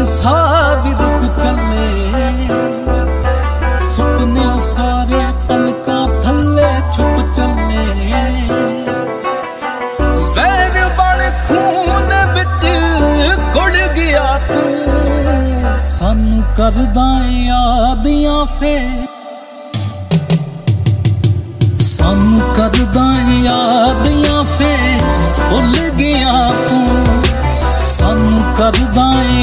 ਸਾਹ ਵੀ ਰੁਕ ਚੱਲੇ, ਸੁਪਨੇ ਸਾਰੇ ਪਲਕਾਂ ਥੱਲੇ ਛੁਪ ਚੱਲੇ। ਜ਼ਹਿਰ ਬਣ ਖੂਨ ਵਿੱਚ ਘੁਲ ਗਿਆ ਤੂੰ, ਸਾਨੂੰ ਕਰਦਾ ਯਾਦਾਂ ਫੇਰ, ਸਾਨੂੰ ਕਰਦਾ ਯਾਦਾਂ ਫੇਰ। ਭੁੱਲ ਗਿਆ ਤੂੰ, ਸਾਨੂੰ ਕਰਦਾ